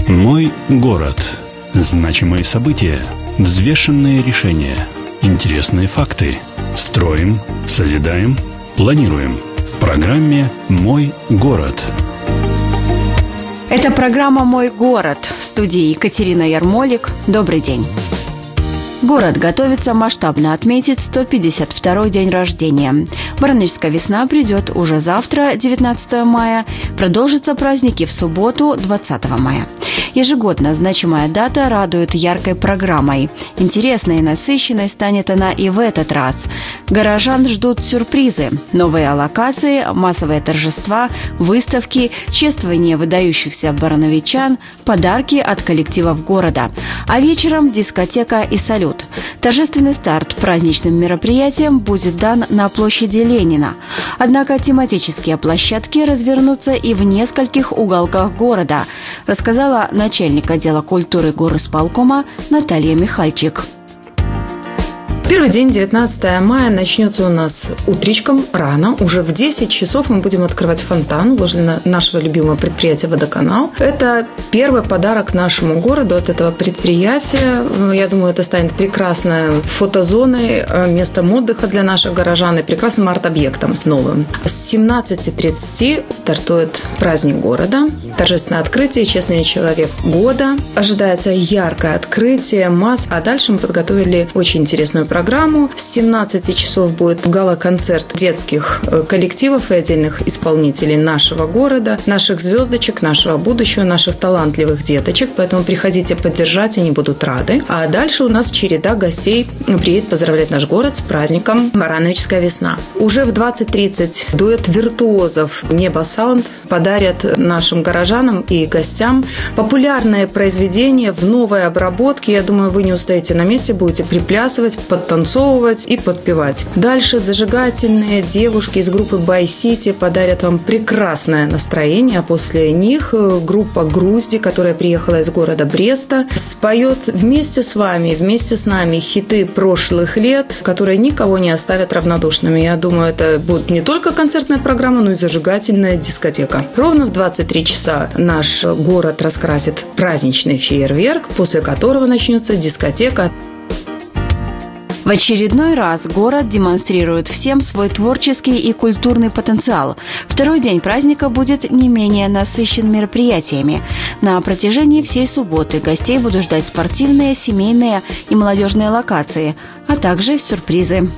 Мой город. Значимые события, взвешенные решения, интересные факты. Строим, созидаем, планируем. В программе «Мой город». Это программа «Мой город». В студии Екатерина Ярмолик. Добрый день. Город готовится масштабно отметить 152-й день рождения. Воронежская весна придет уже завтра, 19 мая. Продолжатся праздники в субботу, 20 мая. Ежегодно значимая дата радует яркой программой. Интересной и насыщенной станет она и в этот раз. Горожан ждут сюрпризы, новые локации, массовые торжества, выставки, чествование выдающихся барановичан, подарки от коллективов города. А вечером дискотека и салют. Торжественный старт праздничным мероприятиям будет дан на площади Ленина. Однако тематические площадки развернутся и в нескольких уголках города, рассказала начальник отдела культуры горисполкома Наталья Михальчик. Первый день, 19 мая, начнется у нас утречком, рано. Уже в 10 часов мы будем открывать фонтан возле нашего любимого предприятия «Водоканал». Это первый подарок нашему городу от этого предприятия. Я думаю, это станет прекрасной фотозоной, местом отдыха для наших горожан и прекрасным арт-объектом новым. С 17:30 стартует праздник города. Торжественное открытие «Честный человек года». Ожидается яркое открытие, масс. А дальше мы подготовили очень интересную программу. С 17 часов будет гала-концерт детских коллективов и отдельных исполнителей нашего города, наших звездочек, нашего будущего, наших талантливых деточек. Поэтому приходите поддержать, они будут рады. А дальше у нас череда гостей приедет поздравлять наш город с праздником «Барановичская весна». Уже в 20:30 дуэт виртуозов «Небо Саунд» подарят нашим горожанам и гостям популярное произведение в новой обработке. Я думаю, вы не устоите на месте, будете приплясывать, подтанцовывать и подпевать. Дальше зажигательные девушки из группы By City подарят вам прекрасное настроение. А после них группа Грузди, которая приехала из города Бреста, споет вместе с вами, вместе с нами хиты прошлых лет, которые никого не оставят равнодушными. Я думаю, это будет не только концертная программа, но и зажигательная дискотека. Ровно в 23 часа наш город раскрасит праздничный фейерверк, после которого начнется дискотека. В очередной раз город демонстрирует всем свой творческий и культурный потенциал. Второй день праздника будет не менее насыщен мероприятиями. На протяжении всей субботы гостей будут ждать спортивные, семейные и молодежные локации, а также сюрпризы.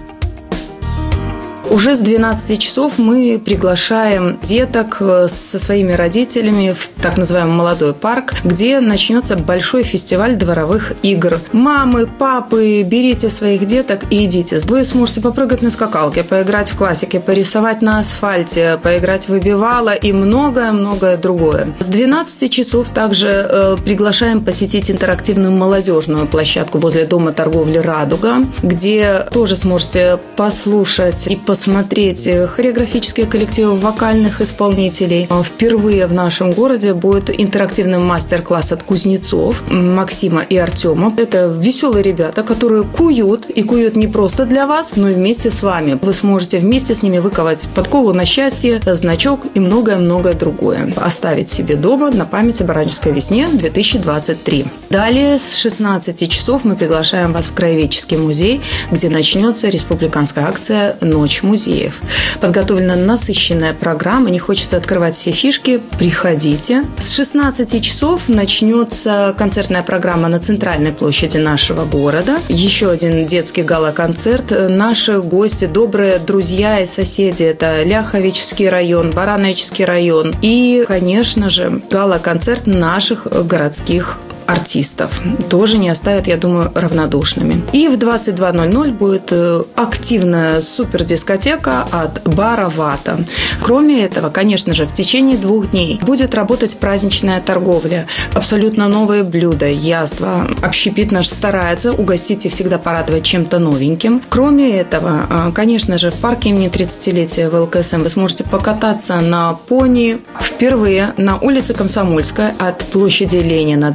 Уже с 12 часов мы приглашаем деток со своими родителями в так называемый молодой парк, где начнется большой фестиваль дворовых игр. Мамы, папы, берите своих деток и идите. Вы сможете попрыгать на скакалке, поиграть в классике, порисовать на асфальте, поиграть в выбивало и многое-многое другое. С 12 часов также приглашаем посетить интерактивную молодежную площадку возле дома торговли «Радуга», где тоже сможете послушать и посмотреть хореографические коллективы вокальных исполнителей. Впервые в нашем городе будет интерактивный мастер-класс от кузнецов Максима и Артема. Это веселые ребята, которые куют, и куют не просто для вас, но и вместе с вами. Вы сможете вместе с ними выковать подкову на счастье, значок и многое-многое другое. Оставить себе дома на память о Барановичской весне 2023. Далее с 16 часов мы приглашаем вас в Краеведческий музей, где начнется республиканская акция «Ночь музеев». Подготовлена насыщенная программа, не хочется открывать все фишки, приходите. С 16 часов начнется концертная программа на центральной площади нашего города. Еще один детский гала-концерт. Наши гости, добрые друзья и соседи, это Ляховический район, Барановичский район и, конечно же, гала-концерт наших городских артистов. Тоже не оставят, я думаю, равнодушными. И в 22:00 будет активная супердискотека от бара «Вата». Кроме этого, конечно же, в течение 2 дней будет работать праздничная торговля. Абсолютно новые блюда, яства. Общепит наш старается угостить и всегда порадовать чем-то новеньким. Кроме этого, конечно же, в парке имени 30-летия ВЛКСМ вы сможете покататься на пони впервые на улице Комсомольская от площади Ленина до Гагарина.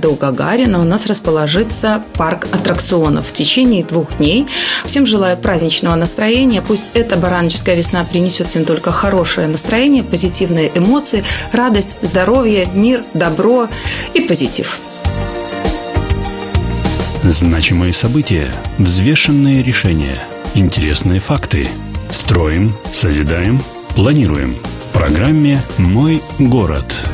Гагарина у нас расположится парк аттракционов в течение 2 дней. Всем желаю праздничного настроения. Пусть эта бараночская весна принесет всем только хорошее настроение, позитивные эмоции, радость, здоровье, мир, добро и позитив. Значимые события, взвешенные решения, интересные факты. Строим, созидаем, планируем. В программе «Мой город».